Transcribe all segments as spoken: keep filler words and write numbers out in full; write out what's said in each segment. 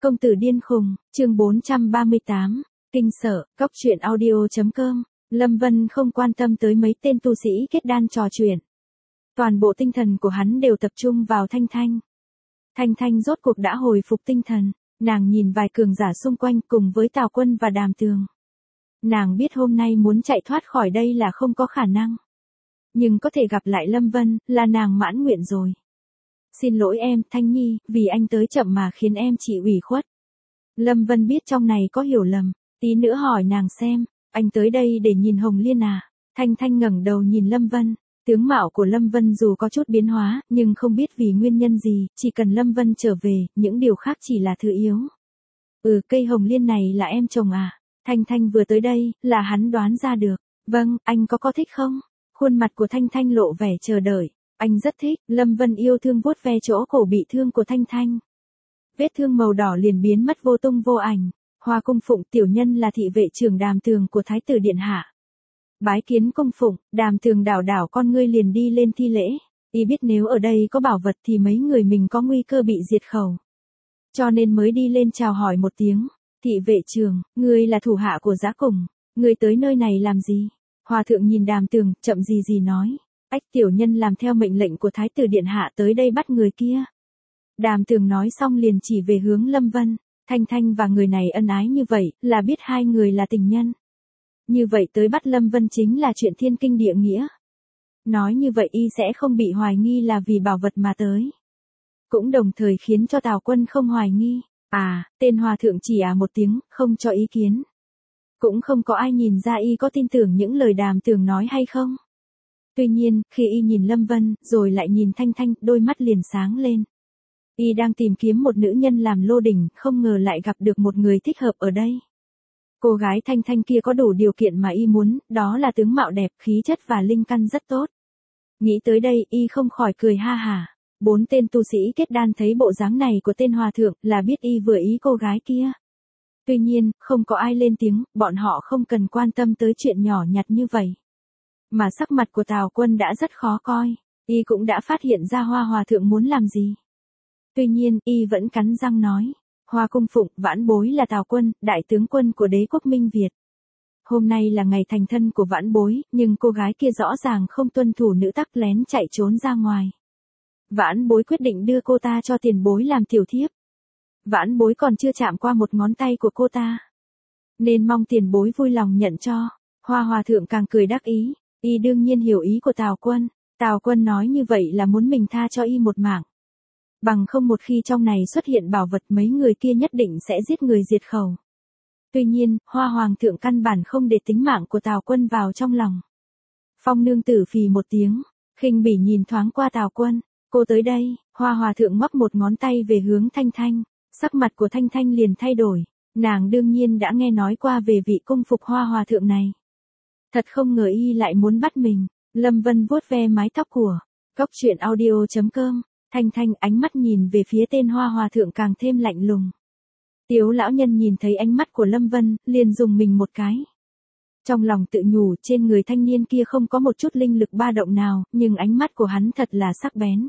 Công tử điên khùng, chương bốn trăm ba mươi tám, kinh sợ, cóc truyện audio.com, Lâm Vân không quan tâm tới mấy tên tu sĩ kết đan trò chuyện. Toàn bộ tinh thần của hắn đều tập trung vào Thanh Thanh. Thanh Thanh rốt cuộc đã hồi phục tinh thần, nàng nhìn vài cường giả xung quanh cùng với Tào Quân và Đàm Tường. Nàng biết hôm nay muốn chạy thoát khỏi đây là không có khả năng. Nhưng có thể gặp lại Lâm Vân, là nàng mãn nguyện rồi. Xin lỗi em, Thanh Nhi, vì anh tới chậm mà khiến em chịu ủy khuất. Lâm Vân biết trong này có hiểu lầm, tí nữa hỏi nàng xem, anh tới đây để nhìn Hồng Liên à? Thanh Thanh ngẩng đầu nhìn Lâm Vân, tướng mạo của Lâm Vân dù có chút biến hóa, nhưng không biết vì nguyên nhân gì, chỉ cần Lâm Vân trở về, những điều khác chỉ là thứ yếu. Ừ, cây Hồng Liên này là em trồng à? Thanh Thanh vừa tới đây, là hắn đoán ra được. Vâng, anh có có thích không? Khuôn mặt của Thanh Thanh lộ vẻ chờ đợi. Anh rất thích. Lâm Vân yêu thương vuốt ve chỗ cổ bị thương của Thanh Thanh. Vết thương màu đỏ liền biến mất vô tung vô ảnh. Hoa Cung Phụng tiểu nhân là thị vệ trưởng Đàm Tường của Thái tử điện hạ. Bái kiến Cung Phụng, Đàm Tường đảo đảo con ngươi liền đi lên thi lễ. Y biết nếu ở đây có bảo vật thì mấy người mình có nguy cơ bị diệt khẩu. Cho nên mới đi lên chào hỏi một tiếng. Thị vệ trưởng, ngươi là thủ hạ của Dã Cùng, ngươi tới nơi này làm gì? Hòa thượng nhìn Đàm Tường, chậm gì gì nói. Ách tiểu nhân làm theo mệnh lệnh của Thái tử điện hạ tới đây bắt người kia. Đàm Tường nói xong liền chỉ về hướng Lâm Vân. Thanh Thanh và người này ân ái như vậy, là biết hai người là tình nhân. Như vậy tới bắt Lâm Vân chính là chuyện thiên kinh địa nghĩa. Nói như vậy y sẽ không bị hoài nghi là vì bảo vật mà tới. Cũng đồng thời khiến cho Tào Quân không hoài nghi. À, tên hòa thượng chỉ à một tiếng, không cho ý kiến. Cũng không có ai nhìn ra y có tin tưởng những lời Đàm Tường nói hay không. Tuy nhiên, khi y nhìn Lâm Vân, rồi lại nhìn Thanh Thanh, đôi mắt liền sáng lên. Y đang tìm kiếm một nữ nhân làm lô đỉnh, không ngờ lại gặp được một người thích hợp ở đây. Cô gái Thanh Thanh kia có đủ điều kiện mà y muốn, đó là tướng mạo đẹp, khí chất và linh căn rất tốt. Nghĩ tới đây, y không khỏi cười ha hả. Bốn tên tu sĩ kết đan thấy bộ dáng này của tên hòa thượng là biết y vừa ý cô gái kia. Tuy nhiên, không có ai lên tiếng, bọn họ không cần quan tâm tới chuyện nhỏ nhặt như vậy. Mà sắc mặt của Tào Quân đã rất khó coi, y cũng đã phát hiện ra Hoa hòa thượng muốn làm gì. Tuy nhiên, y vẫn cắn răng nói, Hoa Cung Phụng, vãn bối là Tào Quân, đại tướng quân của đế quốc Minh Việt. Hôm nay là ngày thành thân của vãn bối, nhưng cô gái kia rõ ràng không tuân thủ nữ tắc lén chạy trốn ra ngoài. Vãn bối quyết định đưa cô ta cho tiền bối làm tiểu thiếp. Vãn bối còn chưa chạm qua một ngón tay của cô ta, nên mong tiền bối vui lòng nhận cho. Hoa hòa thượng càng cười đắc ý, y đương nhiên hiểu ý của Tào Quân. Tào Quân nói như vậy là muốn mình tha cho y một mạng. Bằng không một khi trong này xuất hiện bảo vật mấy người kia nhất định sẽ giết người diệt khẩu. Tuy nhiên, Hoa hoàng thượng căn bản không để tính mạng của Tào Quân vào trong lòng. Phong nương tử phì một tiếng, khinh bỉ nhìn thoáng qua Tào Quân. Cô tới đây, Hoa hòa thượng ngoắc một ngón tay về hướng Thanh Thanh. Sắc mặt của Thanh Thanh liền thay đổi. Nàng đương nhiên đã nghe nói qua về vị cung phục Hoa hòa thượng này. Thật không ngờ y lại muốn bắt mình. Lâm Vân vuốt ve mái tóc của cóc truyện audio.com. Thanh Thanh ánh mắt nhìn về phía tên Hoa hòa thượng càng thêm lạnh lùng. Tiếu lão nhân nhìn thấy ánh mắt của Lâm Vân, liền dùng mình một cái. Trong lòng tự nhủ trên người thanh niên kia không có một chút linh lực ba động nào, nhưng ánh mắt của hắn thật là sắc bén.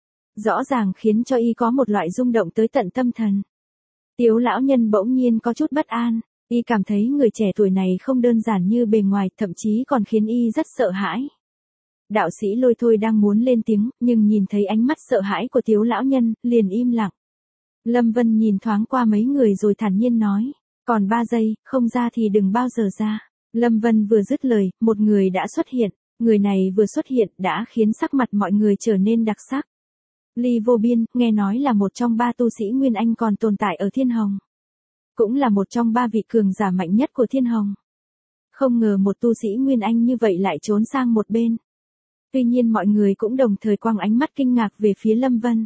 Rõ ràng khiến cho y có một loại rung động tới tận tâm thần. Tiếu lão nhân bỗng nhiên có chút bất an, y cảm thấy người trẻ tuổi này không đơn giản như bề ngoài, thậm chí còn khiến y rất sợ hãi. Đạo sĩ Lôi Thôi đang muốn lên tiếng, nhưng nhìn thấy ánh mắt sợ hãi của Tiếu lão nhân, liền im lặng. Lâm Vân nhìn thoáng qua mấy người rồi thản nhiên nói, còn ba giây, không ra thì đừng bao giờ ra. Lâm Vân vừa dứt lời, một người đã xuất hiện, người này vừa xuất hiện đã khiến sắc mặt mọi người trở nên đặc sắc. Ly Vô Biên, nghe nói là một trong ba tu sĩ Nguyên Anh còn tồn tại ở Thiên Hồng. Cũng là một trong ba vị cường giả mạnh nhất của Thiên Hồng. Không ngờ một tu sĩ Nguyên Anh như vậy lại trốn sang một bên. Tuy nhiên mọi người cũng đồng thời quăng ánh mắt kinh ngạc về phía Lâm Vân.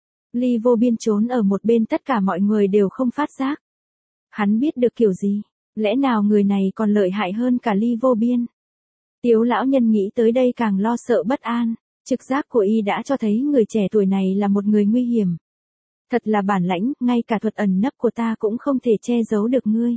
Ly Vô Biên trốn ở một bên tất cả mọi người đều không phát giác. Hắn biết được kiểu gì? Lẽ nào người này còn lợi hại hơn cả Ly Vô Biên? Tiếu lão nhân nghĩ tới đây càng lo sợ bất an. Trực giác của y đã cho thấy người trẻ tuổi này là một người nguy hiểm. Thật là bản lãnh, ngay cả thuật ẩn nấp của ta cũng không thể che giấu được ngươi.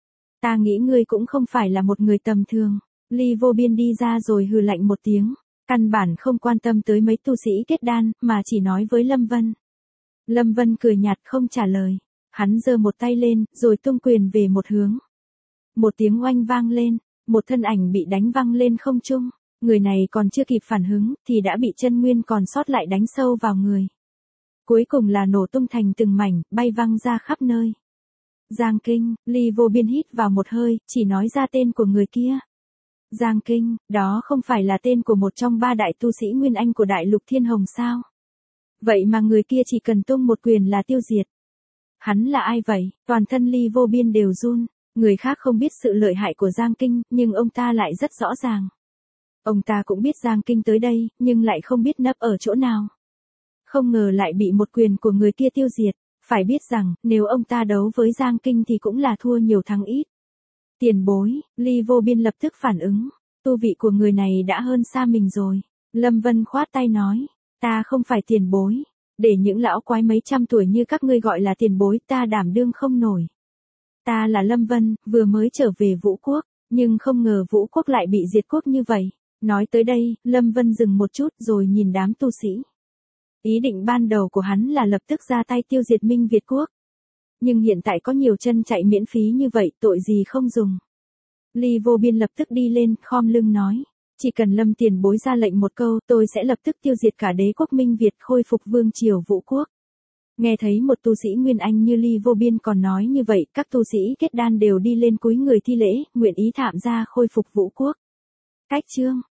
Ta nghĩ ngươi cũng không phải là một người tầm thường. Ly Vô Biên đi ra rồi hừ lạnh một tiếng. Căn bản không quan tâm tới mấy tu sĩ kết đan, mà chỉ nói với Lâm Vân. Lâm Vân cười nhạt không trả lời. Hắn giơ một tay lên, rồi tung quyền về một hướng. Một tiếng oanh vang lên, một thân ảnh bị đánh văng lên không trung. Người này còn chưa kịp phản hứng, thì đã bị chân nguyên còn sót lại đánh sâu vào người. Cuối cùng là nổ tung thành từng mảnh, bay văng ra khắp nơi. Giang Kinh, Ly Vô Biên hít vào một hơi, chỉ nói ra tên của người kia. Giang Kinh, đó không phải là tên của một trong ba đại tu sĩ Nguyên Anh của Đại Lục Thiên Hồng sao? Vậy mà người kia chỉ cần tung một quyền là tiêu diệt. Hắn là ai vậy? Toàn thân Ly Vô Biên đều run. Người khác không biết sự lợi hại của Giang Kinh, nhưng ông ta lại rất rõ ràng. Ông ta cũng biết Giang Kinh tới đây, nhưng lại không biết nấp ở chỗ nào. Không ngờ lại bị một quyền của người kia tiêu diệt. Phải biết rằng, nếu ông ta đấu với Giang Kinh thì cũng là thua nhiều thắng ít. Tiền bối, Ly Vô Biên lập tức phản ứng. Tu vị của người này đã hơn xa mình rồi. Lâm Vân khoát tay nói, ta không phải tiền bối. Để những lão quái mấy trăm tuổi như các ngươi gọi là tiền bối, ta đảm đương không nổi. Ta là Lâm Vân, vừa mới trở về Vũ Quốc, nhưng không ngờ Vũ Quốc lại bị diệt quốc như vậy. Nói tới đây, Lâm Vân dừng một chút rồi nhìn đám tu sĩ. Ý định ban đầu của hắn là lập tức ra tay tiêu diệt Minh Việt Quốc. Nhưng hiện tại có nhiều chân chạy miễn phí như vậy, tội gì không dùng. Ly Vô Biên lập tức đi lên, khom lưng nói. Chỉ cần Lâm tiền bối ra lệnh một câu, tôi sẽ lập tức tiêu diệt cả đế quốc Minh Việt, khôi phục vương triều Vũ Quốc. Nghe thấy một tu sĩ Nguyên Anh như Ly Vô Biên còn nói như vậy, các tu sĩ kết đan đều đi lên cúi người thi lễ, nguyện ý thạm ra khôi phục Vũ Quốc. Cách chương